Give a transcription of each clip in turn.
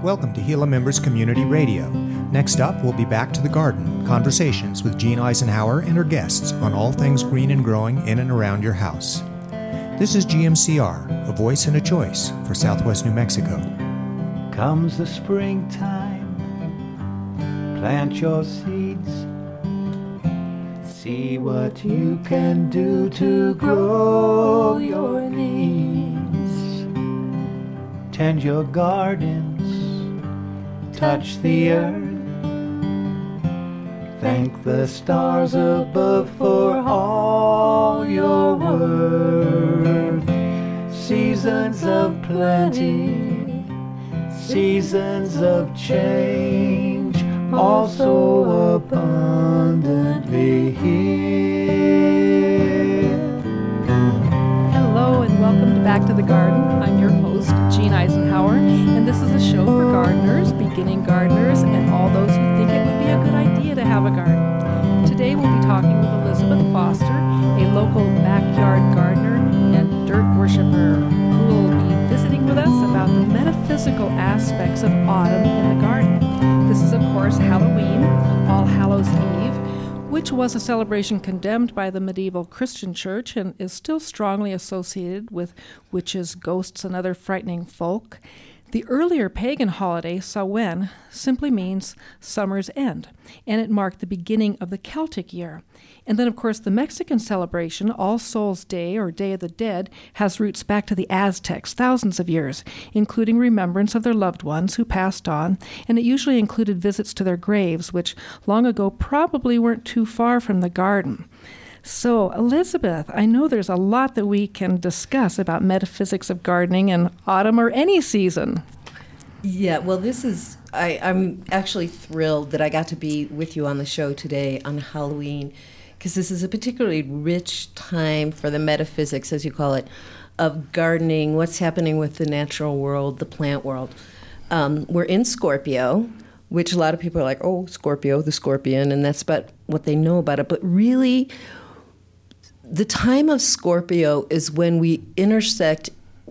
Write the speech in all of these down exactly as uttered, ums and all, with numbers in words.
Welcome to Gila Members Community Radio. Next up, we'll be back to the garden, conversations with Jean Eisenhower and her guests on all things green and growing in and around your house. This is G M C R, a voice and a choice for Southwest New Mexico. Comes the springtime, plant your seeds, see what you can do to grow your needs. Tend your gardens, touch the earth, thank the stars above for all your worth. Seasons of plenty, seasons of change, also abundantly here. Hello and welcome to Back to the Garden. I'm your host, Jean Eisenhower, and this is a show for gardeners, beginning gardeners, and all those who think it would be a good idea to have a garden. Today we'll be talking with Elizabeth Foster, a local backyard gardener and dirt worshiper, who will be visiting with us about the metaphysical aspects of autumn in the garden. This is, of course, Halloween, All Hallows Eve, which was a celebration condemned by the medieval Christian church and is still strongly associated with witches, ghosts, and other frightening folk. The earlier pagan holiday, Samhain, simply means summer's end, and it marked the beginning of the Celtic year. And then, of course, the Mexican celebration, All Souls' Day, or Day of the Dead, has roots back to the Aztecs, thousands of years, including remembrance of their loved ones who passed on, and it usually included visits to their graves, which long ago probably weren't too far from the garden. So, Elizabeth, I know there's a lot that we can discuss about metaphysics of gardening in autumn or any season. Yeah, well, this is, I, I'm actually thrilled that I got to be with you on the show today on Halloween, because this is a particularly rich time for the metaphysics, as you call it, of gardening, what's happening with the natural world, the plant world. Um, we're in Scorpio, which a lot of people are like, oh, Scorpio, the scorpion, and that's about what they know about it. But really, the time of Scorpio is when we intersect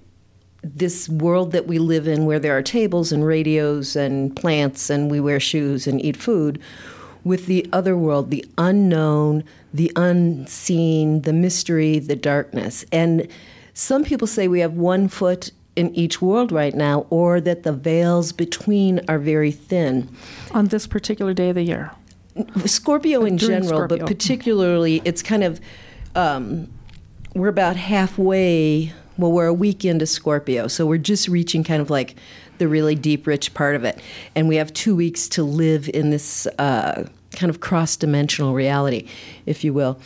this world that we live in, where there are tables and radios and plants and we wear shoes and eat food, with the other world, the unknown, the unseen, the mystery, the darkness. And some people say we have one foot in each world right now, or that the veils between are very thin. On this particular day of the year? Scorpio in During general, Scorpio. But particularly it's kind of, um, we're about halfway, well, we're a week into Scorpio, so we're just reaching kind of like the really deep, rich part of it. And we have two weeks to live in this uh, kind of cross-dimensional reality, if you will.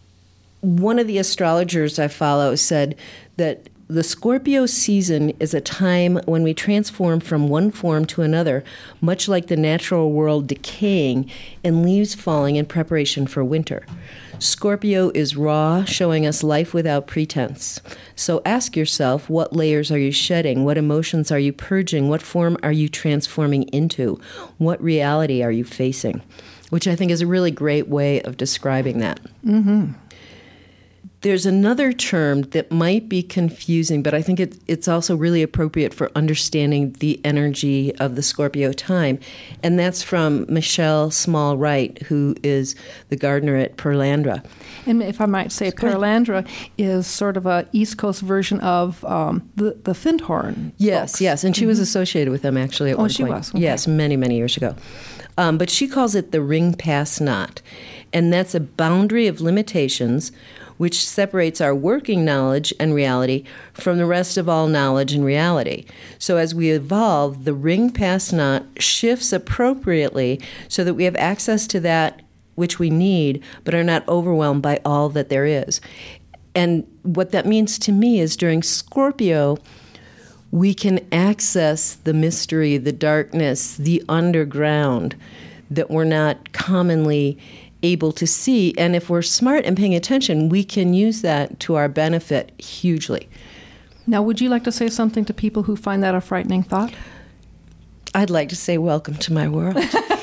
One of the astrologers I follow said that the Scorpio season is a time when we transform from one form to another, much like the natural world decaying and leaves falling in preparation for winter. Scorpio is raw, showing us life without pretense. So ask yourself, what layers are you shedding? What emotions are you purging? What form are you transforming into? What reality are you facing? Which I think is a really great way of describing that. Mm-hmm. There's another term that might be confusing, but I think it, it's also really appropriate for understanding the energy of the Scorpio time, and that's from Michelle Small-Wright, who is the gardener at Pearlandra. And if I might say, Pearlandra is sort of a East Coast version of um, the, the Findhorn Yes, folks. yes, and she Mm-hmm. was associated with them actually at Oh, one she point. was? Okay. Yes, many, many years ago. Um, but she calls it the ring pass knot, and that's a boundary of limitations which separates our working knowledge and reality from the rest of all knowledge and reality. So as we evolve, the ring pass knot shifts appropriately so that we have access to that which we need, but are not overwhelmed by all that there is. And what that means to me is during Scorpio, we can access the mystery, the darkness, the underground that we're not commonly able to see. And if we're smart and paying attention, we can use that to our benefit hugely. Now, would you like to say something to people who find that a frightening thought? I'd like to say, welcome to my world.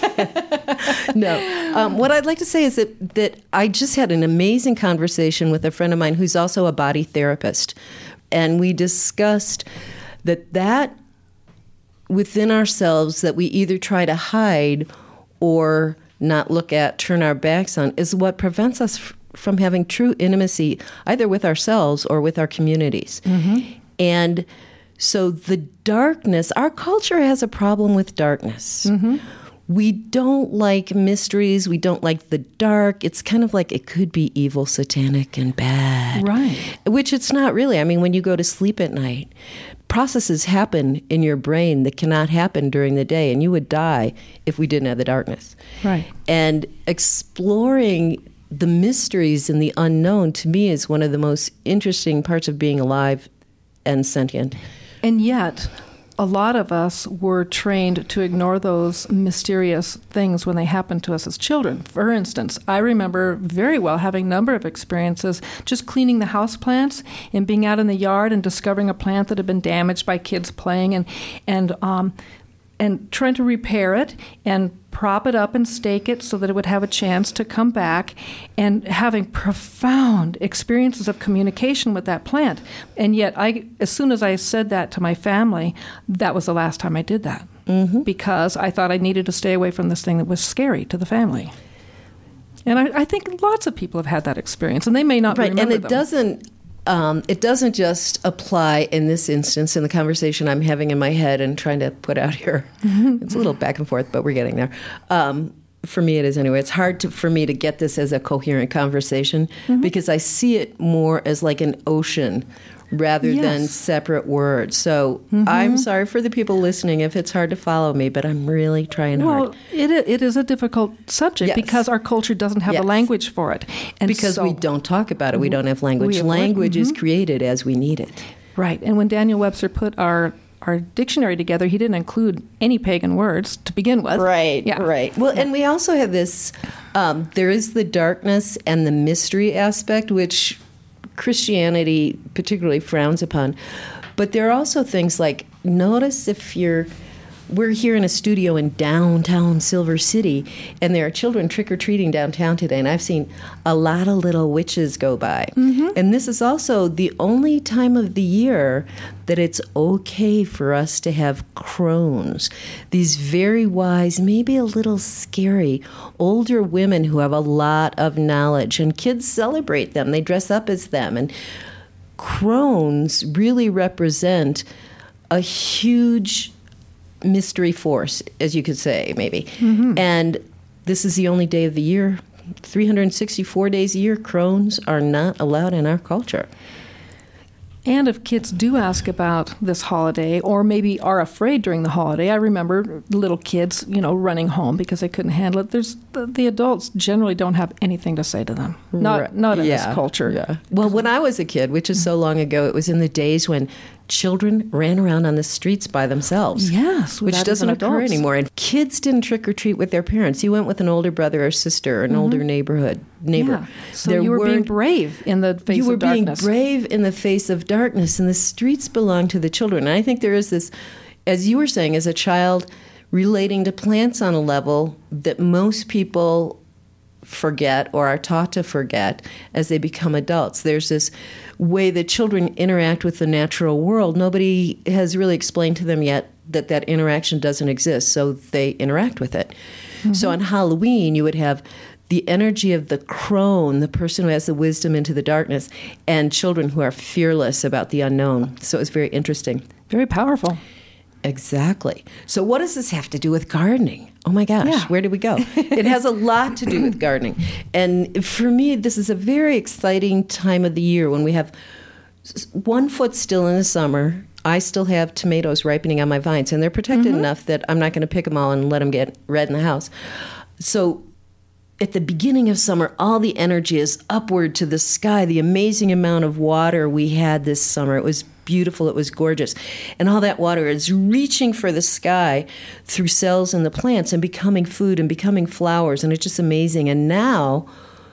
No. Um, what I'd like to say is that, that I just had an amazing conversation with a friend of mine who's also a body therapist. And we discussed that that within ourselves that we either try to hide or not look at, turn our backs on, is what prevents us f- from having true intimacy, either with ourselves or with our communities. Mm-hmm. And so the darkness, our culture has a problem with darkness. Mm-hmm. We don't like mysteries. We don't like the dark. It's kind of like it could be evil, satanic, and bad. Right. Which it's not really. I mean, when you go to sleep at night, processes happen in your brain that cannot happen during the day, and you would die if we didn't have the darkness. Right. And exploring the mysteries and the unknown, to me, is one of the most interesting parts of being alive and sentient. And yet, a lot of us were trained to ignore those mysterious things when they happened to us as children. For instance, I remember very well having a number of experiences just cleaning the houseplants and being out in the yard and discovering a plant that had been damaged by kids playing and and um, and trying to repair it and prop it up and stake it so that it would have a chance to come back, and having profound experiences of communication with that plant. And yet, I, as soon as I said that to my family, that was the last time I did that. Mm-hmm. Because I thought I needed to stay away from this thing that was scary to the family. And I, I think lots of people have had that experience, and they may not right, remember and it them. doesn't... Um, it doesn't just apply in this instance in the conversation I'm having in my head and trying to put out here. Mm-hmm. It's a little back and forth, but we're getting there. Um, for me, it is anyway. It's hard to, for me to get this as a coherent conversation mm-hmm. because I see it more as like an ocean rather yes. than separate words. So mm-hmm. I'm sorry for the people listening if it's hard to follow me, but I'm really trying well, hard. Well, it, it is a difficult subject yes. because our culture doesn't have yes. a language for it. And because so, we don't talk about it. We don't have language. have Language mm-hmm. is created as we need it. Right. And when Daniel Webster put our our dictionary together, he didn't include any pagan words to begin with. Right, yeah. right. Well, yeah. and we also have this, um, there is the darkness and the mystery aspect, which Christianity particularly frowns upon. But there are also things like, notice if you're, we're here in a studio in downtown Silver City, and there are children trick-or-treating downtown today, and I've seen a lot of little witches go by. Mm-hmm. And this is also the only time of the year that it's okay for us to have crones, these very wise, maybe a little scary, older women who have a lot of knowledge, and kids celebrate them. They dress up as them. And crones really represent a huge mystery force, as you could say, maybe. Mm-hmm. And this is the only day of the year, three hundred sixty-four days a year, crones are not allowed in our culture. And if kids do ask about this holiday, or maybe are afraid during the holiday, I remember little kids, you know, running home because they couldn't handle it. There's the, the adults generally don't have anything to say to them. Not right. not in yeah. this culture. Yeah. Well, when I was a kid, which is so long ago, it was in the days when children ran around on the streets by themselves. Yes, which doesn't occur adults. anymore. And kids didn't trick or treat with their parents. You went with an older brother or sister, or an mm-hmm. older neighborhood neighbor. Yeah. So there you were being weren't- brave in the face you were of darkness. being brave in the face of darkness, and the streets belong to the children. And I think there is this, as you were saying, as a child, relating to plants on a level that most people forget or are taught to forget as they become adults. There's this way that children interact with the natural world. Nobody has really explained to them yet that that interaction doesn't exist, so they interact with it. Mm-hmm. So on Halloween, you would have the energy of the crone, the person who has the wisdom into the darkness, and children who are fearless about the unknown. So it's very interesting. Very powerful. Exactly. So what does this have to do with gardening? Oh my gosh, Yeah. where did we go? It has a lot to do with gardening. And for me, this is a very exciting time of the year when we have s- one foot still in the summer. I still have tomatoes ripening on my vines, and they're protected Mm-hmm. enough that I'm not going to pick them all and let them get red in the house. So at the beginning of summer, all the energy is upward to the sky. The amazing amount of water we had this summer, it was beautiful, it was gorgeous. And all that water is reaching for the sky through cells in the plants and becoming food and becoming flowers, and it's just amazing. And now,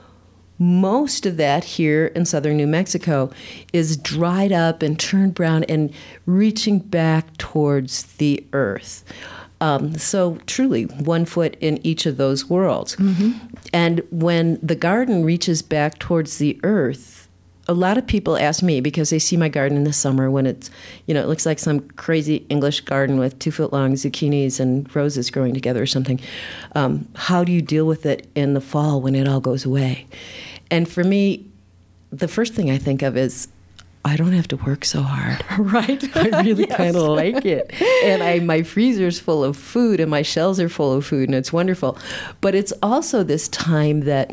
most of that here in southern New Mexico is dried up and turned brown and reaching back towards the earth. Um, so truly, one foot in each of those worlds. Mm-hmm. And when the garden reaches back towards the earth, a lot of people ask me, because they see my garden in the summer when it's, you know, it looks like some crazy English garden with two-foot-long zucchinis and roses growing together or something. Um, how do you deal with it in the fall when it all goes away? And for me, the first thing I think of is, I don't have to work so hard. Right. I really Yes. kind of like it. And I my freezer's full of food and my shelves are full of food, and it's wonderful. But it's also this time that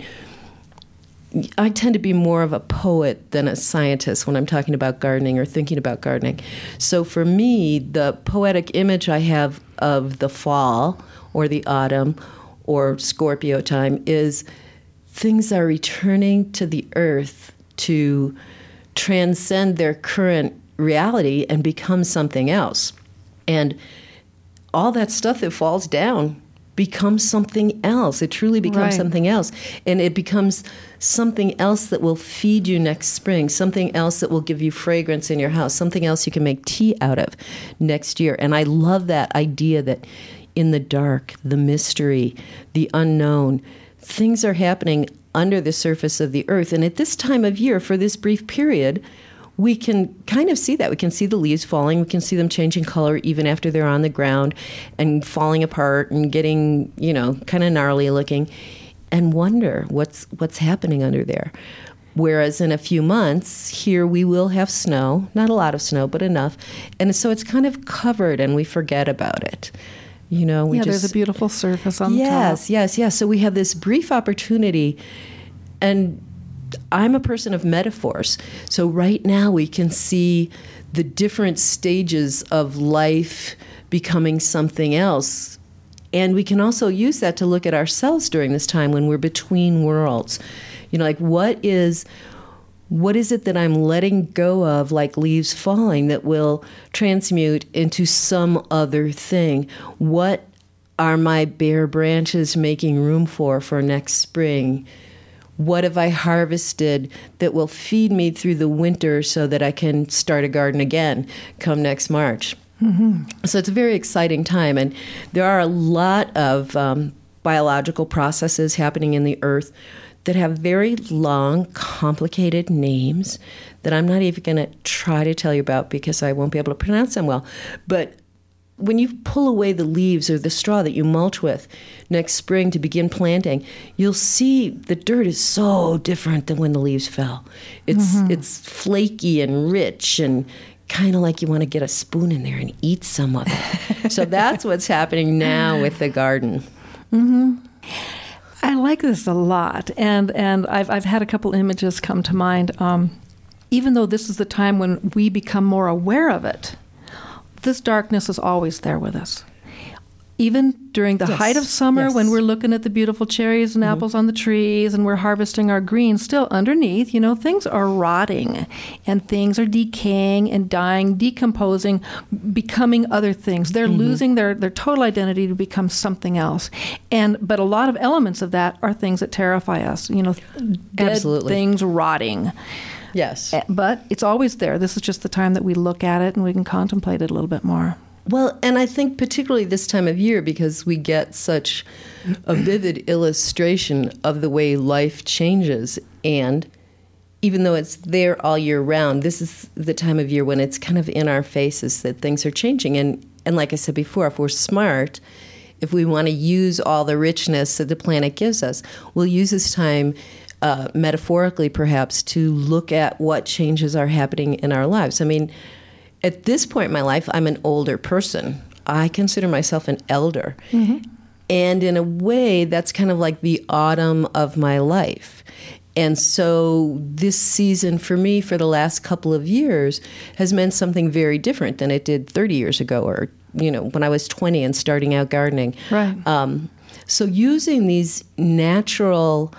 I tend to be more of a poet than a scientist when I'm talking about gardening or thinking about gardening. So for me, the poetic image I have of the fall or the autumn or Scorpio time is things are returning to the earth to transcend their current reality and become something else. And all that stuff that falls down becomes something else. It truly becomes Right. something else. And it becomes something else that will feed you next spring, something else that will give you fragrance in your house, something else you can make tea out of next year. And I love that idea that in the dark, the mystery, the unknown, things are happening under the surface of the earth. And at this time of year, for this brief period, we can kind of see that. We can see the leaves falling. We can see them changing color even after they're on the ground and falling apart and getting, you know, kind of gnarly looking, and wonder what's what's happening under there. Whereas in a few months, here we will have snow, not a lot of snow, but enough. And so it's kind of covered and we forget about it. You know, we yeah, just, there's a beautiful surface on yes, top. yes, yes. So we have this brief opportunity, and I'm a person of metaphors. So right now we can see the different stages of life becoming something else. And we can also use that to look at ourselves during this time when we're between worlds. You know, like what is what is it that I'm letting go of, like leaves falling, that will transmute into some other thing? What are my bare branches making room for for next spring? What have I harvested that will feed me through the winter so that I can start a garden again come next March? Mm-hmm. So it's a very exciting time. And there are a lot of um, biological processes happening in the earth that have very long, complicated names that I'm not even going to try to tell you about because I won't be able to pronounce them well. But when you pull away the leaves or the straw that you mulch with next spring to begin planting, you'll see the dirt is so different than when the leaves fell. It's mm-hmm. it's flaky and rich and kind of like you want to get a spoon in there and eat some of it. So that's what's happening now with the garden. Mm-hmm. I like this a lot, and and I've I've had a couple images come to mind. Um, even though this is the time when we become more aware of it, this darkness is always there with us. Even during the yes. height of summer, yes. when we're looking at the beautiful cherries and mm-hmm. apples on the trees and we're harvesting our greens, still underneath, you know, things are rotting and things are decaying and dying, decomposing, becoming other things. They're mm-hmm. losing their, their total identity to become something else. And but a lot of elements of that are things that terrify us, you know, dead Absolutely. things rotting. Yes. But it's always there. This is just the time that we look at it and we can contemplate it a little bit more. Well, and I think particularly this time of year, because we get such a vivid illustration of the way life changes. And even though it's there all year round, this is the time of year when it's kind of in our faces that things are changing. And, and like I said before, if we're smart, if we want to use all the richness that the planet gives us, we'll use this time uh, metaphorically perhaps to look at what changes are happening in our lives. I mean, at this point in my life, I'm an older person. I consider myself an elder. Mm-hmm. And in a way, that's kind of like the autumn of my life. And so this season for me for the last couple of years has meant something very different than it did thirty years ago or, you know, when I was twenty and starting out gardening. Right. Um, so using these natural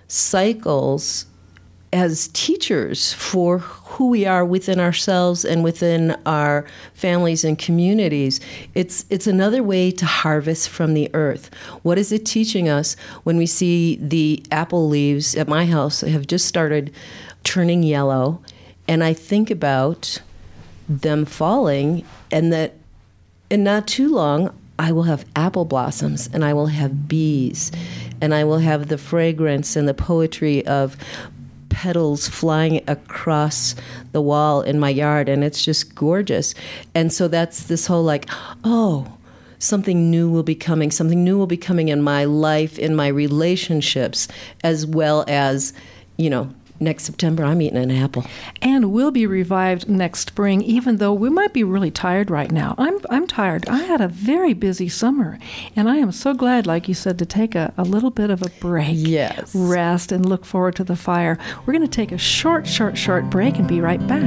cycles as teachers for who we are within ourselves and within our families and communities, it's it's another way to harvest from the earth. What is it teaching us when we see the apple leaves at my house have just started turning yellow, and I think about them falling, and that in not too long, I will have apple blossoms, and I will have bees, and I will have the fragrance and the poetry of petals flying across the wall in my yard, and it's just gorgeous. And so that's this whole like, oh, something new will be coming, something new will be coming in my life, in my relationships, as well as, you know, next September, I'm eating an apple. And we'll be revived next spring, even though we might be really tired right now. I'm I'm tired. I had a very busy summer, and I am so glad, like you said, to take a, a little bit of a break. Yes. Rest and look forward to the fire. We're going to take a short, short, short break and be right back.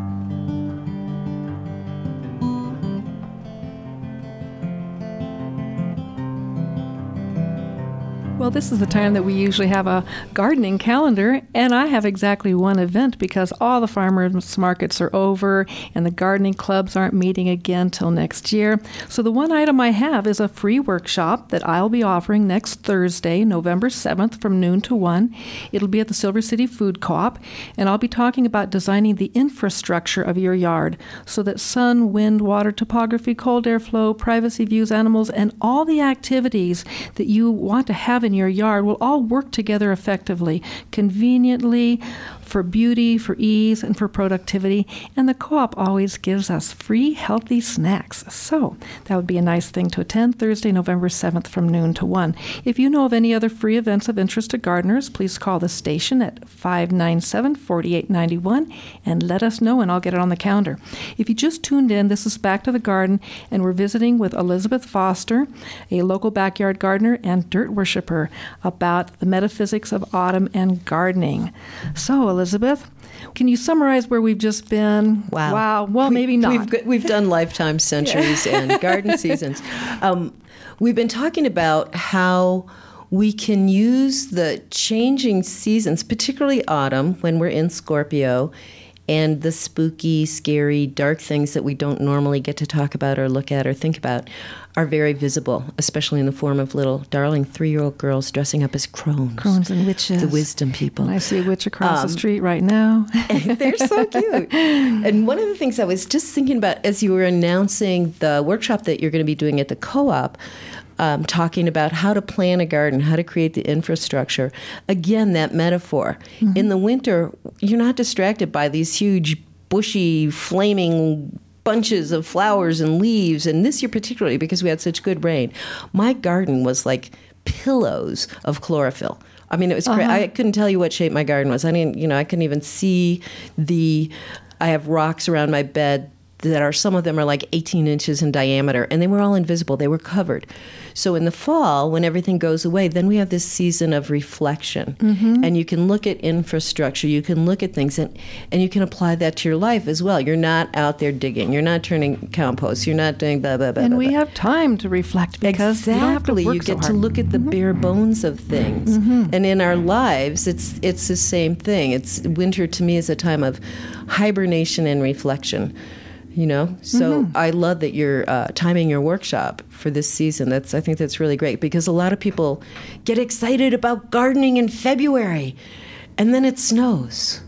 Well, this is the time that we usually have a gardening calendar, and I have exactly one event because all the farmers markets are over and the gardening clubs aren't meeting again till next year. So the one item I have is a free workshop that I'll be offering next Thursday, November seventh from noon to one. It'll be at the Silver City Food Co-op, and I'll be talking about designing the infrastructure of your yard so that sun, wind, water, topography, cold air flow, privacy views, animals, and all the activities that you want to have in your yard will all work together effectively, conveniently, for beauty, for ease, and for productivity. And the co-op always gives us free, healthy snacks. So that would be a nice thing to attend Thursday, November seventh from noon to one. If you know of any other free events of interest to gardeners, please call the station at five nine seven, four eight nine one and let us know, and I'll get it on the calendar. If you just tuned in, this is Back to the Garden, and we're visiting with Elizabeth Foster, a local backyard gardener and dirt worshiper, about the metaphysics of autumn and gardening. So, Elizabeth, can you summarize where we've just been? Wow. Wow. Well, we, maybe not. We've, we've done lifetime, centuries, and garden seasons. Um, we've been talking about how we can use the changing seasons, particularly autumn, when we're in Scorpio, and the spooky, scary, dark things that we don't normally get to talk about or look at or think about are very visible, especially in the form of little darling three-year-old girls dressing up as crones. Crones and witches. The wisdom people. And I see a witch across Um, the street right now. They're so cute. And one of the things I was just thinking about as you were announcing the workshop that you're going to be doing at the co-op, Um, talking about how to plan a garden, how to create the infrastructure. Again, that metaphor. Mm-hmm. In the winter, you're not distracted by these huge, bushy, flaming bunches of flowers and leaves. And this year particularly, because we had such good rain, my garden was like pillows of chlorophyll. I mean, it was crazy. Uh-huh. I couldn't tell you what shape my garden was. I didn't, you know, I couldn't even see the, I have rocks around my bed that are, some of them are like eighteen inches in diameter, and they were all invisible. They were covered. So in the fall, when everything goes away, then we have this season of reflection. Mm-hmm. And you can look at infrastructure, you can look at things, and, and you can apply that to your life as well. You're not out there digging. You're not turning compost. You're not doing blah, blah, blah, And blah, we blah. have time to reflect because Exactly. you don't have to work You so get hard. to look at the mm-hmm. bare bones of things. Mm-hmm. And in our lives, it's it's the same thing. It's winter to me is a time of hibernation and reflection. You know, so mm-hmm. I love that you're uh, timing your workshop for this season. That's I think that's really great because a lot of people get excited about gardening in February, and then it snows,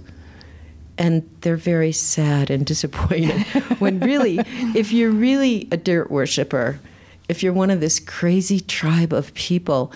and they're very sad and disappointed. When really, if you're really a dirt worshiper, if you're one of this crazy tribe of people,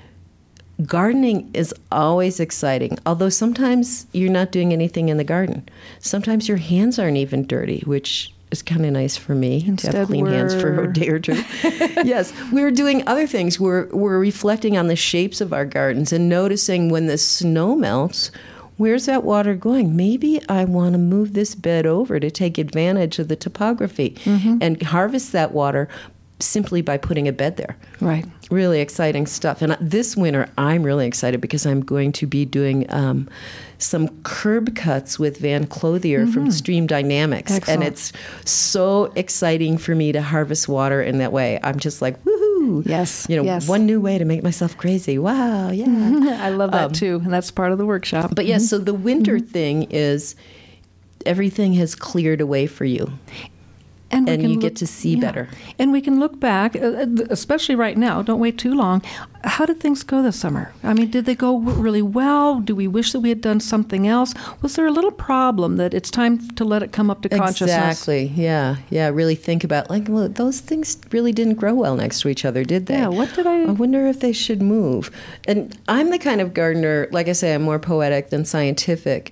gardening is always exciting, although sometimes you're not doing anything in the garden. Sometimes your hands aren't even dirty, which is kind of nice for me Instead to have clean hands for a day or two. Yes, we're doing other things. We're we're reflecting on the shapes of our gardens and noticing when the snow melts, where's that water going? Maybe I want to move this bed over to take advantage of the topography mm-hmm. and harvest that water simply by putting a bed there. Right. Really exciting stuff. And this winter, I'm really excited because I'm going to be doing um, some curb cuts with Van Clothier mm-hmm. from Stream Dynamics. Excellent. And it's so exciting for me to harvest water in that way. I'm just like, woohoo. Yes. You know, yes. one new way to make myself crazy. Wow, yeah. I love that um, too. And that's part of the workshop. But yes, mm-hmm. so the winter mm-hmm. thing is everything has cleared away for you. And, we and can you look- get to see yeah. better. And we can look back, uh, especially right now, don't wait too long. How did things go this summer? I mean, did they go w- really well? Do we wish that we had done something else? Was there a little problem that it's time to let it come up to consciousness? Exactly. Yeah. Yeah. Really think about, like, well, those things really didn't grow well next to each other, did they? Yeah, what did I... I wonder if they should move. And I'm the kind of gardener, like I say, I'm more poetic than scientific.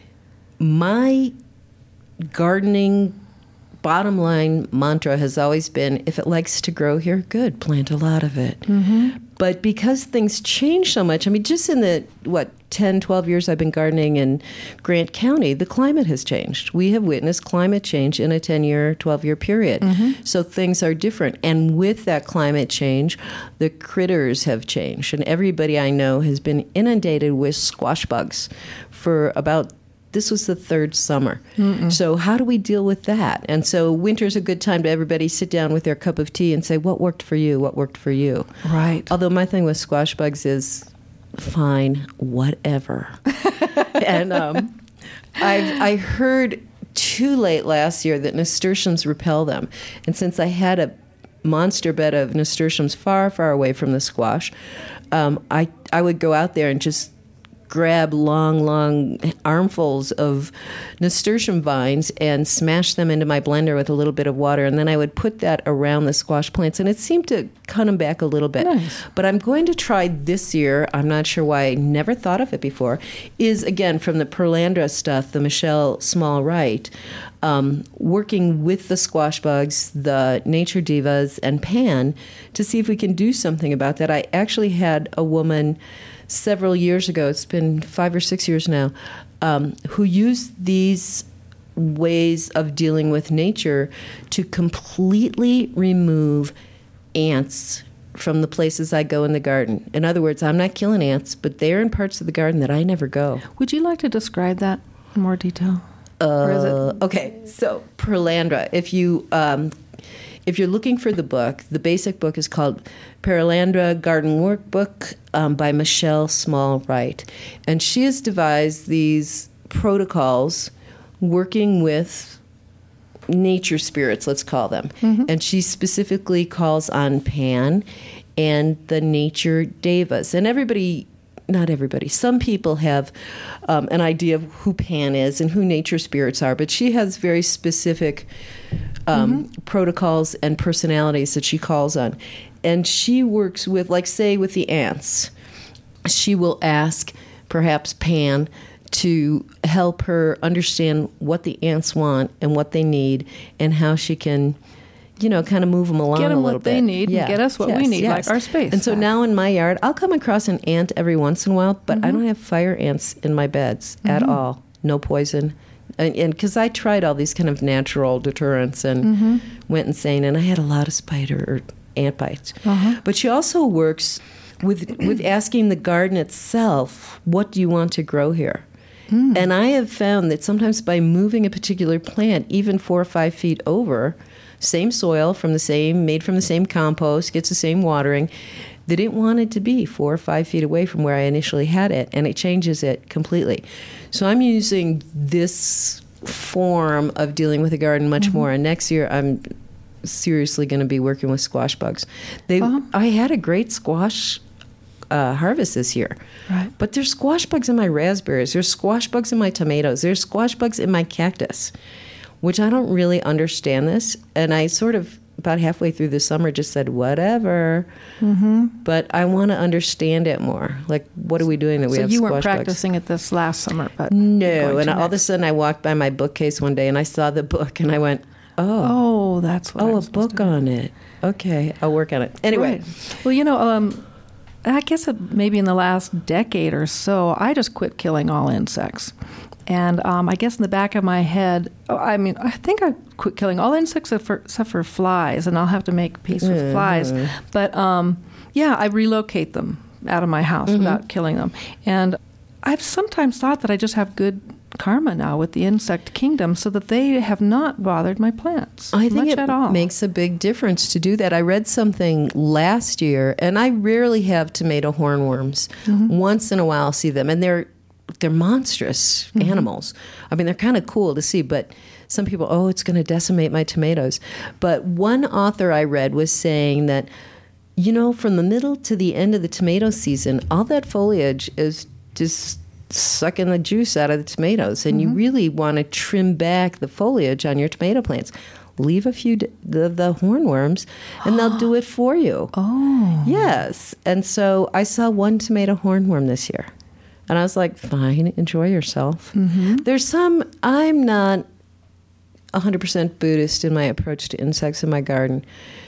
My gardening bottom line mantra has always been, if it likes to grow here, good, plant a lot of it. Mm-hmm. But because things change so much, I mean, just in the, what, ten, twelve years I've been gardening in Grant County, the climate has changed. We have witnessed climate change in a ten-year, twelve-year period. Mm-hmm. So things are different. And with that climate change, the critters have changed. And everybody I know has been inundated with squash bugs for about This was the third summer. Mm-mm. So how do we deal with that? And so winter's a good time to everybody sit down with their cup of tea and say, what worked for you? What worked for you? Right. Although my thing with squash bugs is, fine, whatever. and um, I've, I heard too late last year that nasturtiums repel them. And since I had a monster bed of nasturtiums far, far away from the squash, um, I, I would go out there and just grab long, long armfuls of nasturtium vines and smash them into my blender with a little bit of water. And then I would put that around the squash plants. And it seemed to cut them back a little bit. Nice. But I'm going to try this year, I'm not sure why I never thought of it before, is, again, from the Perlandra stuff, the Michelle Small Wright, um, working with the squash bugs, the Nature Divas, and Pan to see if we can do something about that. I actually had a woman several years ago, it's been five or six years now, um, who used these ways of dealing with nature to completely remove ants from the places I go in the garden. In other words, I'm not killing ants, but they're in parts of the garden that I never go. Would you like to describe that in more detail? Or is Uh, it... okay, so Perlandra, if you... Um, If you're looking for the book, the basic book is called Perelandra Garden Workbook um, by Michelle Small Wright. And she has devised these protocols working with nature spirits, let's call them. Mm-hmm. And she specifically calls on Pan and the Nature Devas. And everybody... Not everybody. Some people have um, an idea of who Pan is and who nature spirits are, but she has very specific um, mm-hmm. protocols and personalities that she calls on. And she works with, like, say, with the ants. She will ask, perhaps, Pan to help her understand what the ants want and what they need and how she can... you know, kind of move them along get them a little what they bit. need Yeah. and get us what yes, we need, yes. like our space. And so back. now in my yard, I'll come across an ant every once in a while, but mm-hmm. I don't have fire ants in my beds mm-hmm. at all. No poison. And because I tried all these kind of natural deterrents and mm-hmm. went insane, and I had a lot of spider or ant bites. Uh-huh. But she also works with with asking the garden itself, what do you want to grow here? Mm. And I have found that sometimes by moving a particular plant, even four or five feet over, same soil from the same, made from the same compost, gets the same watering, they didn't want it to be four or five feet away from where I initially had it, and it changes it completely. So I'm using this form of dealing with the garden much mm-hmm. more, and next year I'm seriously going to be working with squash bugs. They, uh-huh. I had a great squash uh, harvest this year, right. but there's squash bugs in my raspberries, there's squash bugs in my tomatoes, there's squash bugs in my cactus, which I don't really understand this. And I sort of, about halfway through the summer, just said, whatever. Mm-hmm. But I want to understand it more. Like, what are we doing that we so have you squash weren't bugs? practicing it this last summer, but no. And all next. of a sudden I walked by my bookcase one day and I saw the book and I went, oh. Oh, that's what Oh, I'm a book on it. Okay, I'll work on it. Anyway. Right. Well, you know, um, I guess it, maybe in the last decade or so, I just quit killing all insects. And um, I guess in the back of my head, oh, I mean, I think I quit killing all insects except for, except for flies, and I'll have to make peace with mm. flies. But um, yeah, I relocate them out of my house mm-hmm. without killing them. And I've sometimes thought that I just have good karma now with the insect kingdom, so that they have not bothered my plants I think much it at all. Makes a big difference to do that. I read something last year, and I rarely have tomato hornworms. Mm-hmm. Once in a while I'll see them, and they're they're monstrous mm-hmm. animals. I mean, they're kind of cool to see, but some people, oh, it's going to decimate my tomatoes. But one author I read was saying that, you know, from the middle to the end of the tomato season, all that foliage is just sucking the juice out of the tomatoes. And mm-hmm. you really want to trim back the foliage on your tomato plants. Leave a few, d- the, the hornworms, and they'll do it for you. Oh. Yes. And so I saw one tomato hornworm this year. And I was like, fine, enjoy yourself. Mm-hmm. There's some, I'm not one hundred percent Buddhist in my approach to insects in my garden.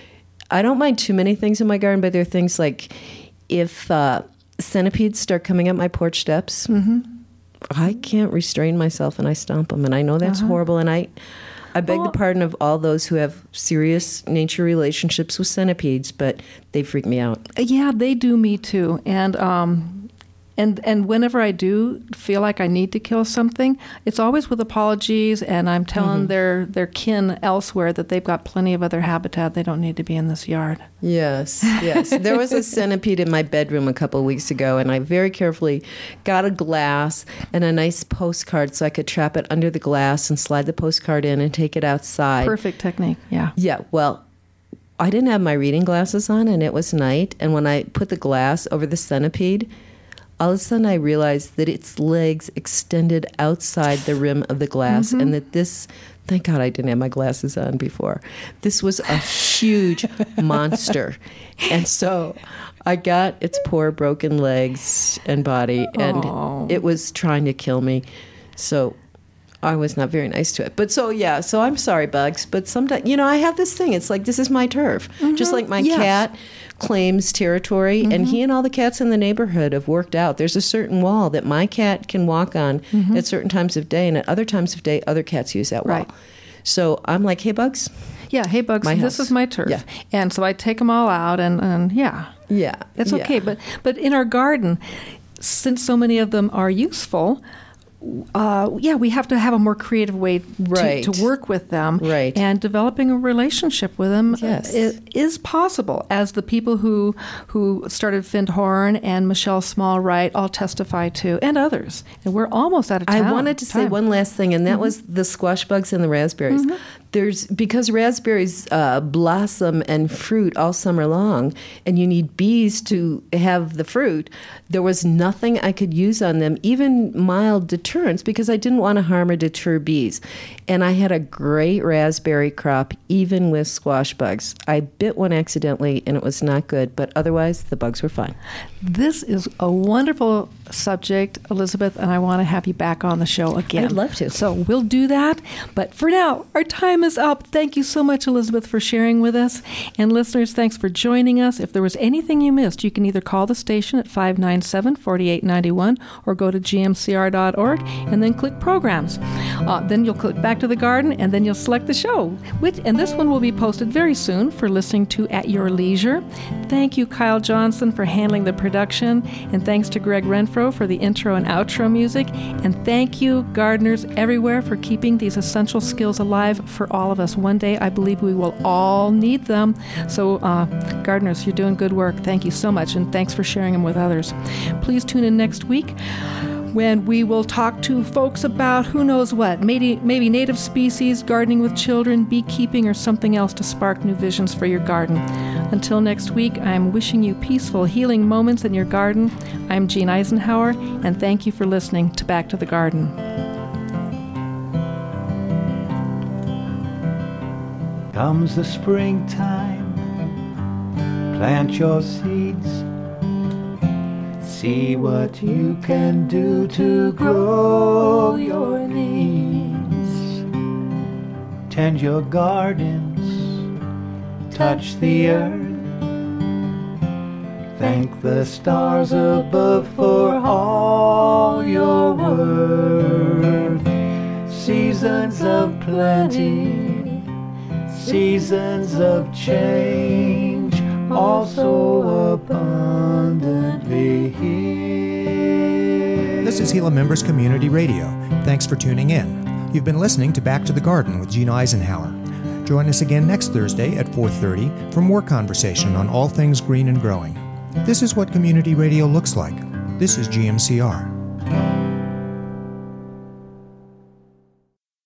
I don't mind too many things in my garden, but there are things like if uh, centipedes start coming up my porch steps, mm-hmm. I can't restrain myself and I stomp them. And I know that's uh-huh. horrible. And I... I beg well, the pardon of all those who have serious nature relationships with centipedes, but they freak me out. Yeah, they do me too. And um, and and whenever I do feel like I need to kill something, it's always with apologies, and I'm telling mm-hmm. their, their kin elsewhere that they've got plenty of other habitat. They don't need to be in this yard. Yes, yes. There was a centipede in my bedroom a couple of weeks ago, and I very carefully got a glass and a nice postcard so I could trap it under the glass and slide the postcard in and take it outside. Perfect technique, yeah. Yeah, well, I didn't have my reading glasses on, and it was night, and when I put the glass over the centipede, all of a sudden I realized that its legs extended outside the rim of the glass, mm-hmm. and that this... Thank God I didn't have my glasses on before. This was a huge monster. And so I got its poor broken legs and body, and Aww. It was trying to kill me. So I was not very nice to it. But so, yeah, so I'm sorry, bugs. But sometimes, you know, I have this thing. It's like, this is my turf. Mm-hmm. Just like my yes. cat claims territory, mm-hmm. and he and all the cats in the neighborhood have worked out. There's a certain wall that my cat can walk on mm-hmm. at certain times of day, and at other times of day, other cats use that wall. Right. So I'm like, hey, bugs. Yeah, hey, bugs, my this house. is my turf. Yeah. And so I take them all out, and, and yeah. Yeah. It's okay. Yeah. But, but in our garden, since so many of them are useful, Uh, yeah, we have to have a more creative way to, right. to work with them. Right. And developing a relationship with them yes. is, is possible, as the people who who started Findhorn and Michelle Small Wright all testify to, and others. And we're almost out of time. I wanted to time. say one last thing, and that mm-hmm. was the squash bugs and the raspberries. Mm-hmm. There's because raspberries uh, blossom and fruit all summer long, and you need bees to have the fruit. There was nothing I could use on them, even mild deterrents, because I didn't want to harm or deter bees. And I had a great raspberry crop, even with squash bugs. I bit one accidentally, and it was not good, but otherwise the bugs were fine. This is a wonderful subject, Elizabeth, and I want to have you back on the show again. I'd love to. So we'll do that. But for now, our time is up. Thank you so much, Elizabeth, for sharing with us. And listeners, thanks for joining us. If there was anything you missed, you can either call the station at five nine seven, four eight nine one or go to g m c r dot org and then click Programs. Uh, then you'll click Back to the Garden, and then you'll select the show. Which, and this one will be posted very soon for listening to at your leisure. Thank you, Kyle Johnson, for handling the production. And thanks to Greg Renfro for the intro and outro music. And thank you, gardeners everywhere, for keeping these essential skills alive for all of us. One day, I believe we will all need them. So, uh, gardeners, you're doing good work. Thank you so much, and thanks for sharing them with others. Please tune in next week, when we will talk to folks about who knows what, maybe, maybe native species, gardening with children, beekeeping, or something else to spark new visions for your garden. Until next week, I'm wishing you peaceful, healing moments in your garden. I'm Jean Eisenhower, and thank you for listening to Back to the Garden. Comes the springtime, plant your seeds. See what you can do to grow your needs. Tend your gardens, touch the earth. Thank the stars above for all your worth. Seasons of plenty, seasons of change, also abundantly here. This is Gila Members Community Radio. Thanks for tuning in. You've been listening to Back to the Garden with Jean Eisenhower. Join us again next Thursday at four thirty for more conversation on all things green and growing. This is what community radio looks like. This is G M C R.